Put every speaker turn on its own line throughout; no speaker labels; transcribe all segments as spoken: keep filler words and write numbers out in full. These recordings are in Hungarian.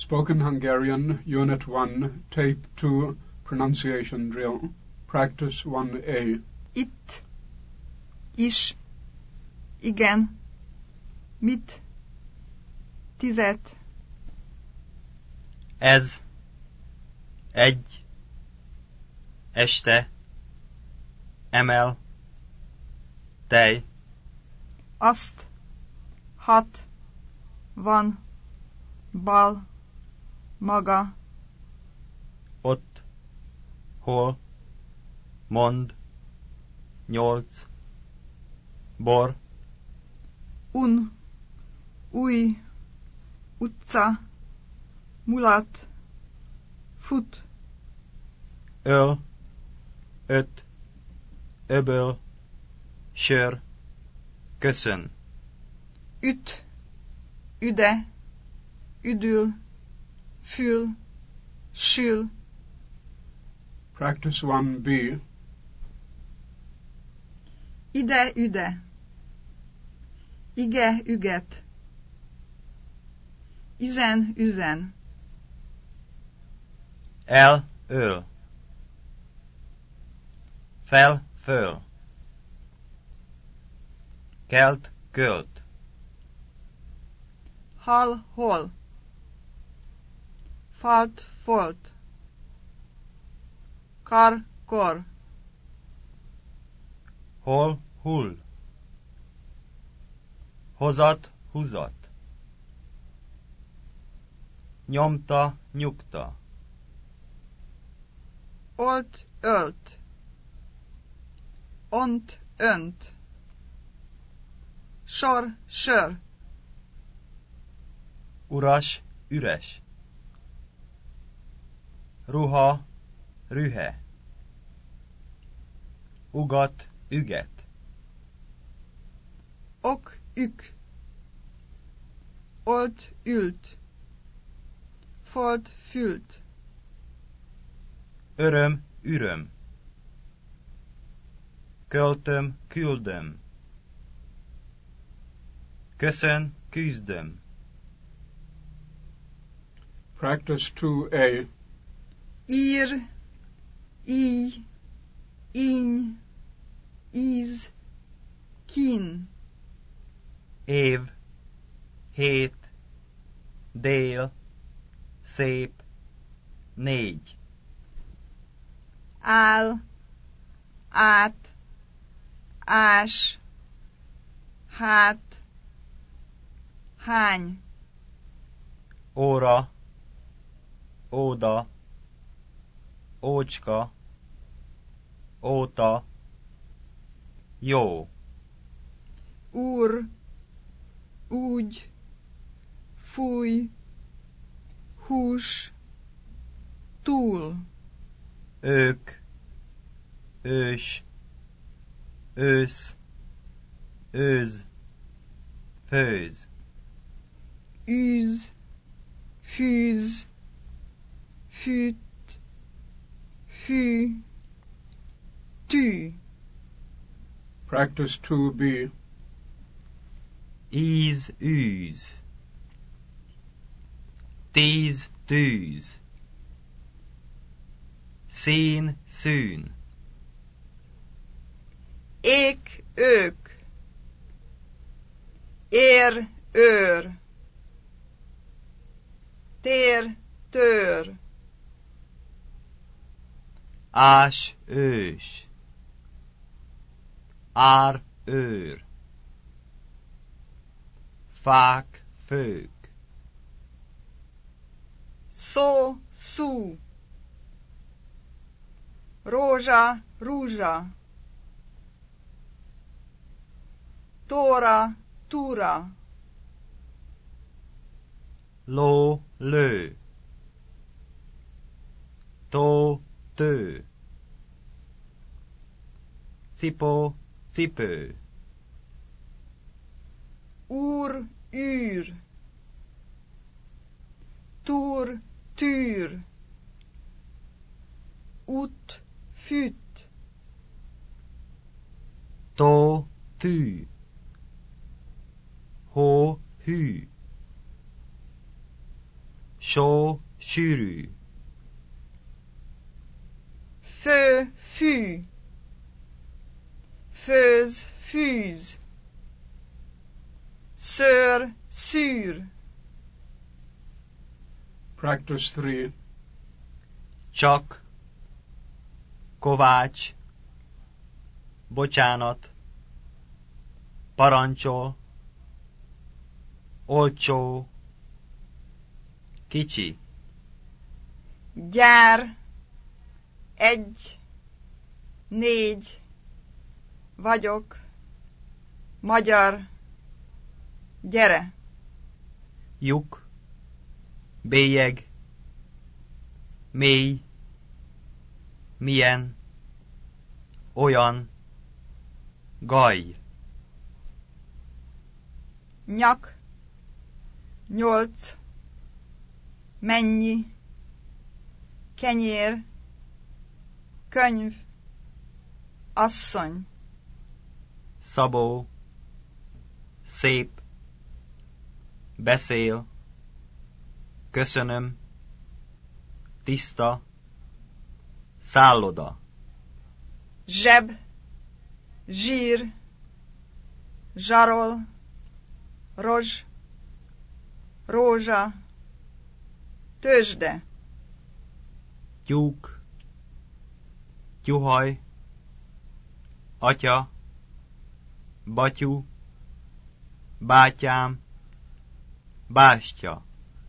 Spoken Hungarian, Unit one, Tape two, Pronunciation Drill. Practice one A.
Itt, is, igen, mit, tizet.
Ez, egy, este, emel, tej.
Azt, hat, van, bal, maga.
Ott, hol, mond, nyolc, bor,
Un, új, utca, mulat, fut.
öl, öt, öböl, sör, köszön.
Üt, üde, üdül, fül, sül.
Practice one B.
Ide, üde. Ige, üget. Izen, üzen.
El, öl. Fel, föl. Kelt, költ.
Hal, hol. Falt, folt. Kar, kor.
Hol, hull. Hozat, húzat. Nyomta, nyugta.
Olt, ölt. Ont, önt. Sor, sör.
Uras, üres. Ruha, rühe. Ugat, üget.
Ok, ük. Olt, ült. Folt, fült.
Öröm, üröm. Költöm, küldöm. Köszön, küzdöm.
Practice two A.
Ír, íj, íny, íz, kín.
Év, hét, dél, szép, négy.
Áll, át, ás, hát, hány.
Óra, óda, ócska, óta, jó.
Úr, úgy, fúj, hús, túl.
Ők, ős, ősz, őz, főz.
Űz, fűz, fűt, fű, tű.
Practice two B.
Íz, űz. Tíz, tűz. Szín, szűn.
Ék, ők. Ér, őr. Tér, tőr.
Ás, ős. Ár, őr. Fák, fők.
Szó, szú. Rózsa, rúzsa. Tóra, túra.
Ló, lő. Tó, tő. Cipó, cipő.
Úr, űr. Túr, tűr. Út, fütt.
Tó, tű. Hó, hű. Só, sűrű.
Fő, fű. Főz, fűz. Szőr, szűr.
Practice three.
Csak, kovács, bocsánat, parancsol, olcsó, kicsi,
Gyár. Egy. Négy. Vagyok. Magyar. Gyere.
lyuk, bélyeg, mély, milyen, olyan, gaj,
Nyak. Nyolc. Mennyi. Kenyér. Könyv. Asszony.
szabó, szép, beszél, köszönöm, tiszta, szálloda,
Zseb. Zsír. Zsarol. Rozs. Rózsa. Tőzsde.
tyúk, tyuhaj, atya, batyú, bátyám, bástya.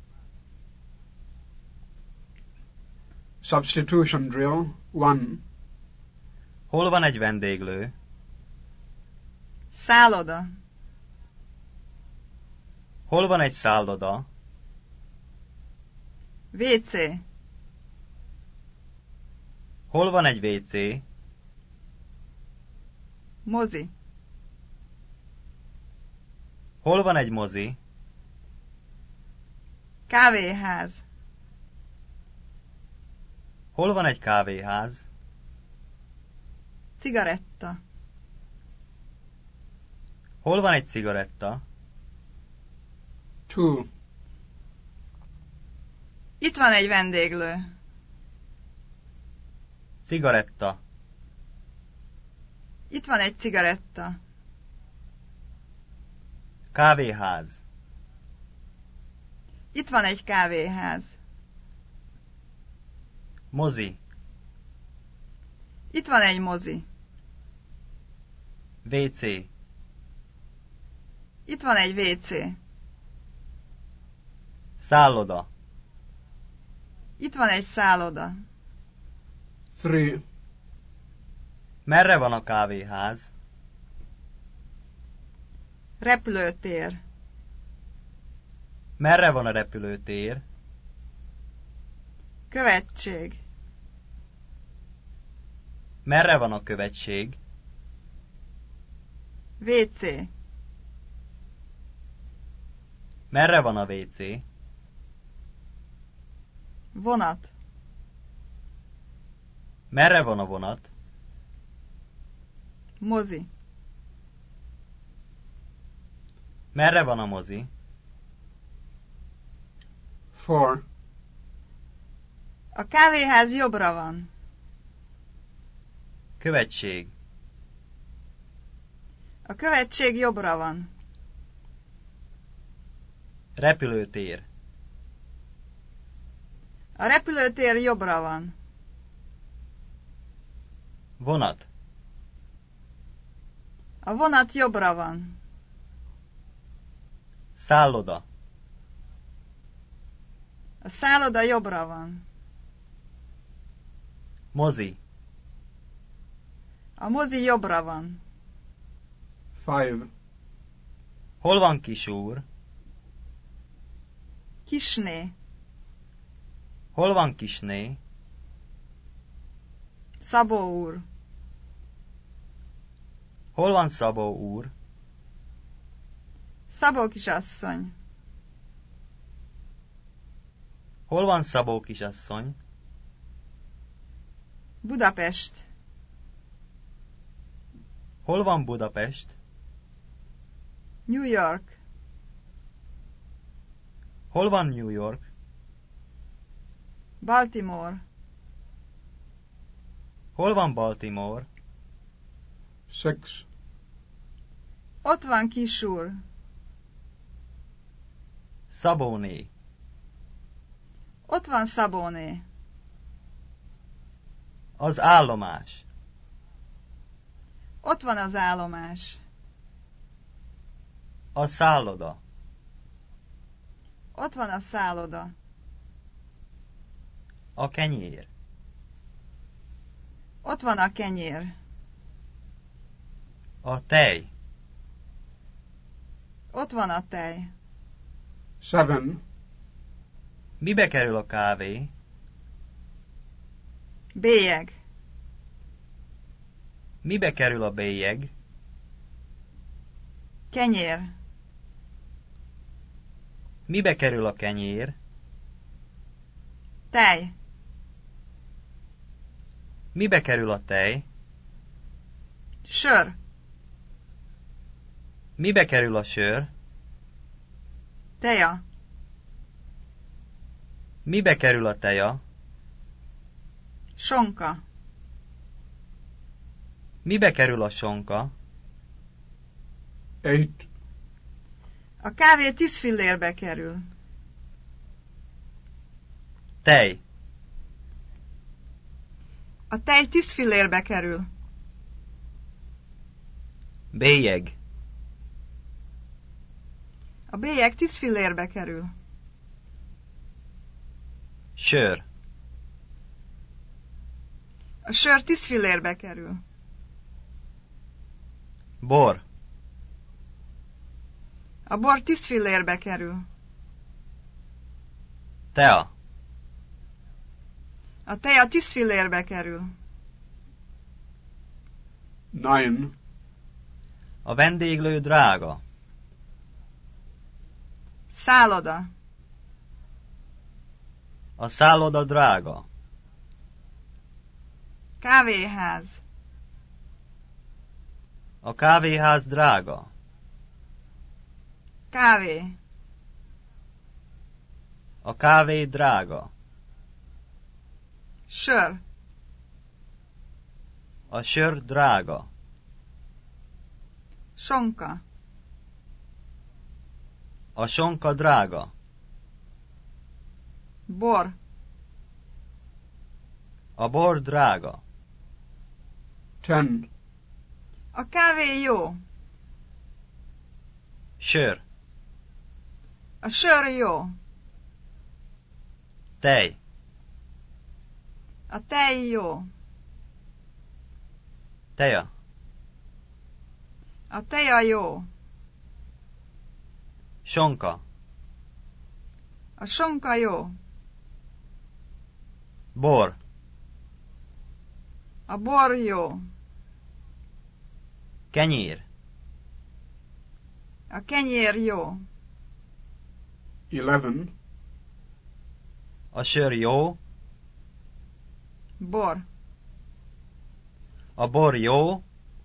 Substitution drill one.
Hol van egy vendéglő?
Szálloda.
Hol van egy szálloda?
Vécé.
Hol van egy vécé?
Mozi.
Hol van egy mozi?
Kávéház.
Hol van egy kávéház?
Cigaretta.
Hol van egy cigaretta?
Two.
Itt van egy vendéglő.
Cigaretta.
Itt van egy cigaretta.
Kávéház.
Itt van egy kávéház.
Mozi.
Itt van egy mozi.
Vécé.
Itt van egy vécé.
Szálloda.
Itt van egy szálloda.
Three.
Merre van a kávéház?
Repülőtér.
Merre van a repülőtér?
Követség.
Merre van a követség?
Vécé.
Merre van a vécé?
Vonat.
Merre van a vonat?
Mozi.
Merre van a mozi?
Four.
A kávéház jobbra van.
Követség.
A követség jobbra van.
Repülőtér.
A repülőtér jobbra van.
Vonat.
A vonat jobbra van.
Szálloda.
A szálloda jobbra van.
Mozi.
A mozi jobbra van.
Five.
Hol van kisúr?
Kisné.
Hol van kisné?
Szabó úr.
Hol van Szabó úr?
Szabó kisasszony.
Hol van Szabó kisasszony?
Budapest.
Hol van Budapest?
New York.
Hol van New York?
Baltimore.
Hol van Baltimore?
Six.
Ott van Kisúr.
Szabóné.
Ott van Szabóné.
Az állomás.
Ott van az állomás.
A szálloda.
Ott van a szálloda.
A kenyér.
Ott van a kenyér.
A tej.
Ott van a tej.
Seven.
Mibe kerül a kávé?
Bélyeg.
Mibe kerül a bélyeg?
Kenyér.
Mibe kerül a kenyér?
Tej.
Mibe kerül a tej?
Sör.
Mibe kerül a sör?
Teja.
Mibe kerül a teja?
Sonka.
Mibe kerül a sonka?
Eight.
A kávé tíz fillérbe kerül.
Tej.
A tej tíz fillérbe kerül.
Bélyeg.
A bélyeg tíz fillérbe kerül.
Sör.
A sör tíz fillérbe kerül.
Bor.
A bor tíz fillérbe kerül.
Tea.
A teja tíz fillérbe kerül.
Nine.
A vendéglő drága.
Szálloda.
A szálloda drága.
Kávéház.
A kávéház drága.
Kávé.
A kávé drága.
Sör.
A sör drága.
Sonka.
A sonka drága.
Bor.
A bor drága.
Ten.
A kávé jó.
Sör.
A sör jó.
Tej.
A tej jó.
Teja.
A teja jó.
Sonka.
A sonka jó.
Bor.
A bor jó.
Kenyér.
A kenyér jó.
Eleven.
A sör jó.
Bor.
A bor jó.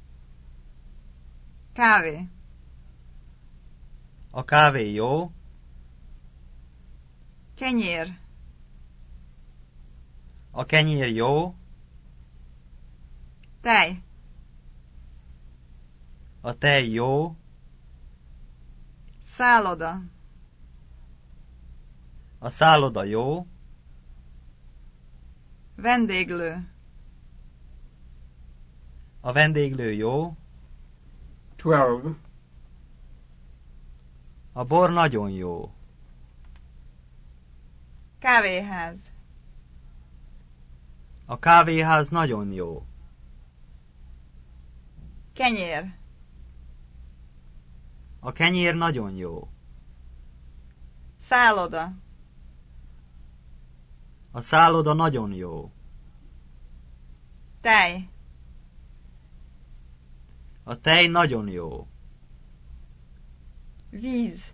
Kávé.
A kávé jó.
Kenyér.
A kenyér jó.
Tej.
A tej jó.
Szálloda.
A szálloda jó.
Vendéglő.
A vendéglő jó.
Twelve.
A bor nagyon jó.
Kávéház.
A kávéház nagyon jó.
Kenyér.
A kenyér nagyon jó.
Szálloda.
A szálloda nagyon jó.
Tej.
A tej nagyon jó.
Víz.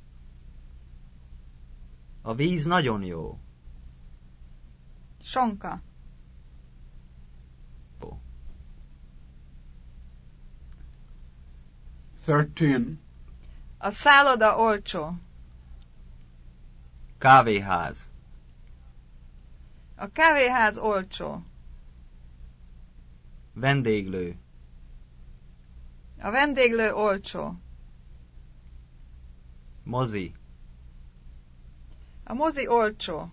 A víz nagyon jó.
Sonka.
Thirteen.
A szálloda olcsó.
Kávéház.
A kávéház olcsó.
Vendéglő.
A vendéglő olcsó.
Mozi.
A mozi olcsó.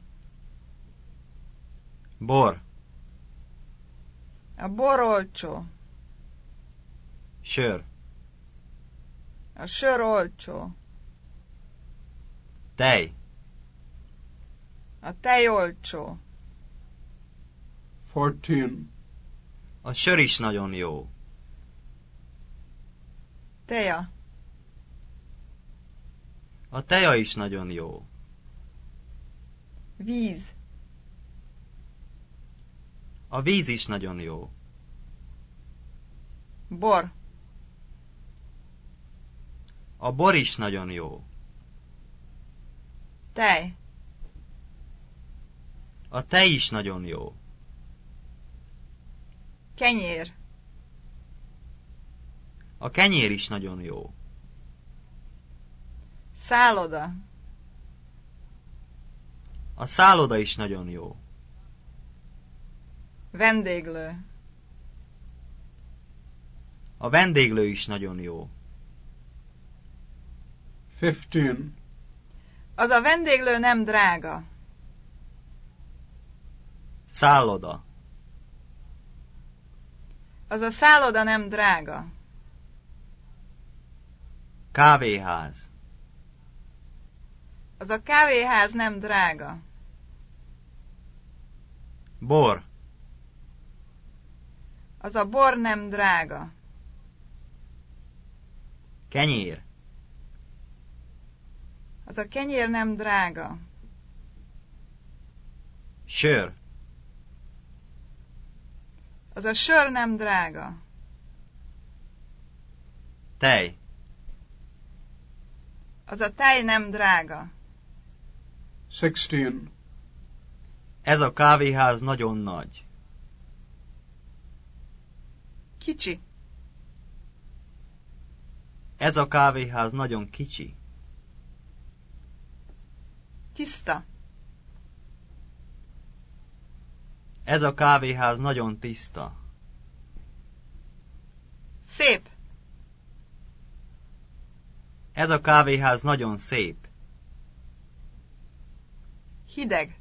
Bor.
A bor olcsó.
Sör.
A sör olcsó.
Tej.
A tej olcsó.
fourteen.
A sör is nagyon jó.
Teja.
A teja is nagyon jó.
Víz.
A víz is nagyon jó.
Bor.
A bor is nagyon jó.
Tej.
A tej is nagyon jó.
Kenyér.
A kenyér is nagyon jó.
Szálloda.
A szálloda is nagyon jó.
Vendéglő.
A vendéglő is nagyon jó.
fifteen.
Az a vendéglő nem drága.
Szálloda.
Az a szálloda nem drága.
Kávéház.
Az a kávéház nem drága.
Bor.
Az a bor nem drága.
Kenyér.
Az a kenyér nem drága.
Sör.
Az a sör nem drága.
Tej.
Az a tej nem drága.
sixteen.
Ez a kávéház nagyon nagy.
Kicsi.
Ez a kávéház nagyon kicsi.
Tiszta.
Ez a kávéház nagyon tiszta.
Szép.
Ez a kávéház nagyon szép.
Hideg.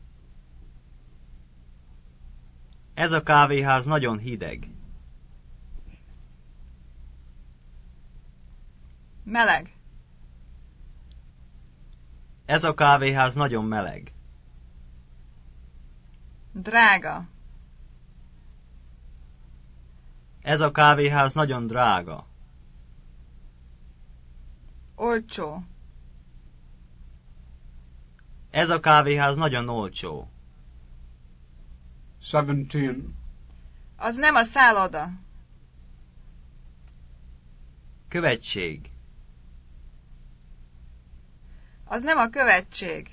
Ez a kávéház nagyon hideg.
Meleg.
Ez a kávéház nagyon meleg.
Drága.
Ez a kávéház nagyon drága.
Olcsó.
Ez a kávéház nagyon olcsó.
seventeen.
Az nem a szálloda.
Követség.
Az nem a követség.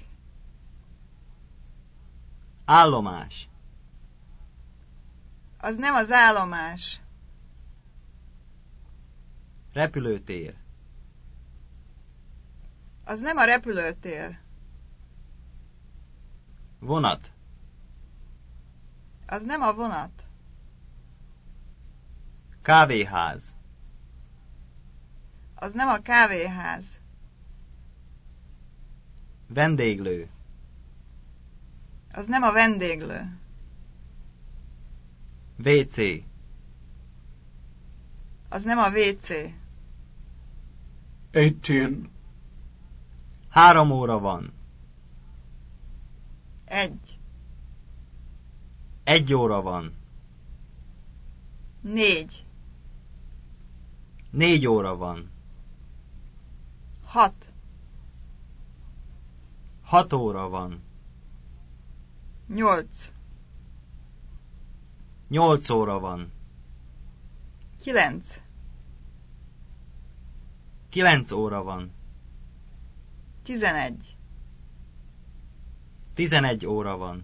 Állomás.
Az nem az állomás.
Repülőtér.
Az nem a repülőtér.
Vonat.
Az nem a vonat.
Kávéház.
Az nem a kávéház.
Vendéglő.
Az nem a vendéglő.
vé cé.
Az nem a vécé.
eighteen.
Három óra van.
Egy.
Egy óra van.
Négy.
Négy óra van.
Hat.
Hat óra van.
Nyolc.
Nyolc óra van.
Kilenc.
Kilenc óra van.
Tizenegy.
Tizenegy óra van.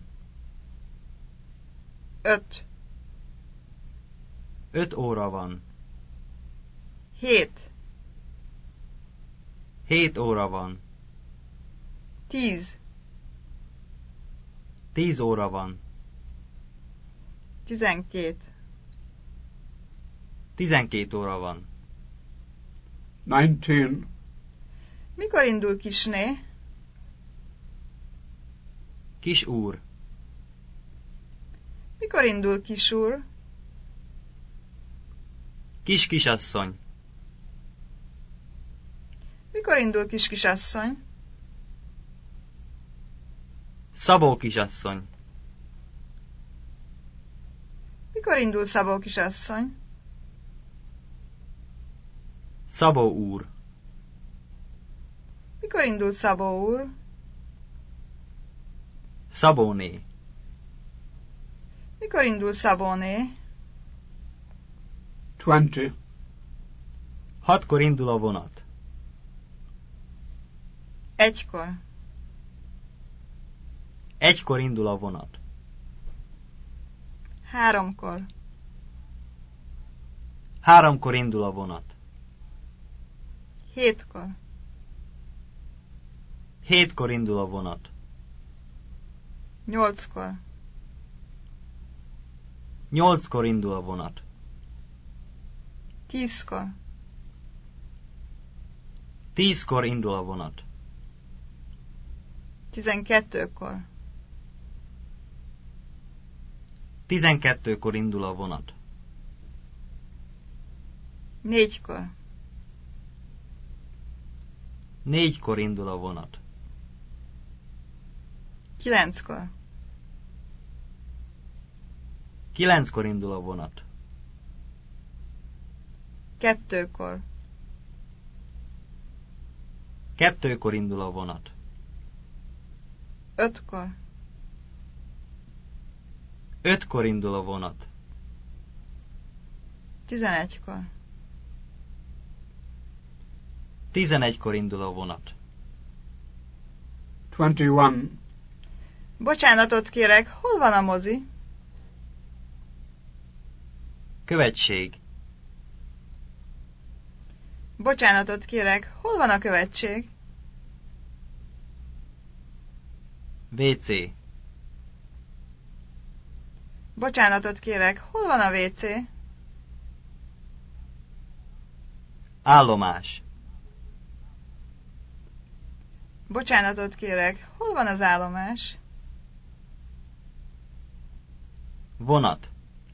Öt.
Öt óra van.
Hét.
Hét óra van.
Tíz.
Tíz óra van.
Tizenkét.
Tizenkét óra van.
Nineteen.
Mikor indul Kisné?
Kis úr.
Mikor indul Kisúr?
Kis kisasszony.
Mikor indul Kiskisasszony?
Szabó kisasszony.
Mikor indul Szabó kisasszony?
Szabó úr.
Mikor indul Szabó úr?
Szabóné.
Mikor indul Szabóné?
Twenty.
Hatkor indul a vonat.
Egykor.
Egykor indul a vonat.
Háromkor.
Háromkor indul a vonat.
Hétkor.
Hétkor indul a vonat.
Nyolckor.
Nyolckor indul a vonat.
Tízkor.
Tízkor indul a vonat.
Tizenkettőkor.
Tizenkettőkor indul a vonat.
Négykor.
Négykor indul a vonat.
Kilenckor.
Kilenckor indul a vonat.
Kettőkor.
Kettőkor indul a vonat.
Ötkor.
Ötkor indul a vonat.
Tizenegykor.
Tizenegykor indul a vonat.
Twenty-one.
Bocsánatot kérek, hol van a mozi?
Követség.
Bocsánatot kérek, hol van a követség?
vé cé.
Bocsánatot kérek, hol van a vé cé?
Állomás.
Bocsánatot kérek, hol van az állomás?
Vonat.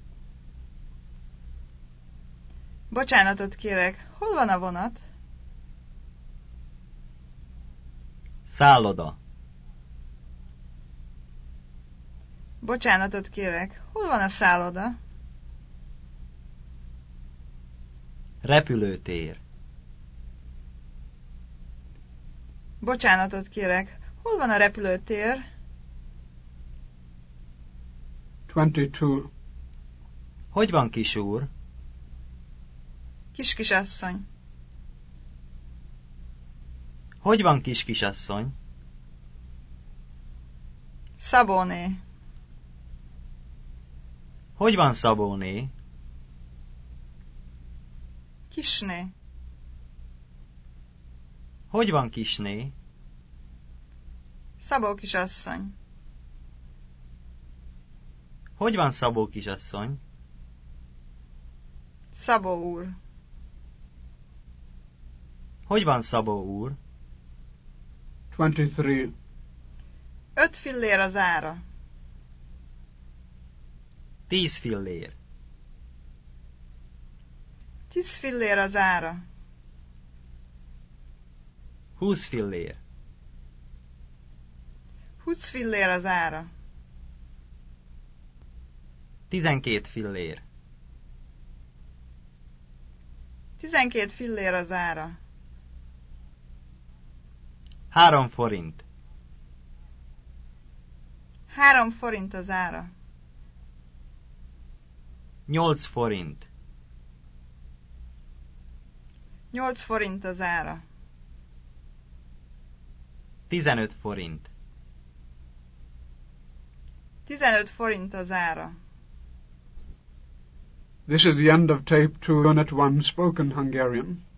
Bocsánatot kérek, hol van a vonat?
Szálloda.
Bocsánatot kérek, hol van a szálloda?
Repülőtér.
Bocsánatot kérek, hol van a repülőtér?
Twenty-two.
Hogy van, kis úr?
Kiskisasszony.
Hogy van, kis kisasszony?
Szabóné.
Hogy van, Szabóné?
Kisné.
Hogy van, kisné?
Szabó kisasszony.
Hogy van, Szabó kisasszony?
Szabó úr.
Hogy van, Szabó úr?
Twenty-three.
Öt fillér az ára.
Tíz fillér.
Tíz fillér az ára.
Húsz fillér.
Húsz fillér az ára.
Tizenkét fillér.
Tizenkét fillér az ára.
Három forint.
Három forint az ára.
Nyolc forint.
Nyolc forint az ára.
Tizenöt forint.
Tizenöt forint az ára.
This is the end of tape two, Unit one, Spoken Hungarian.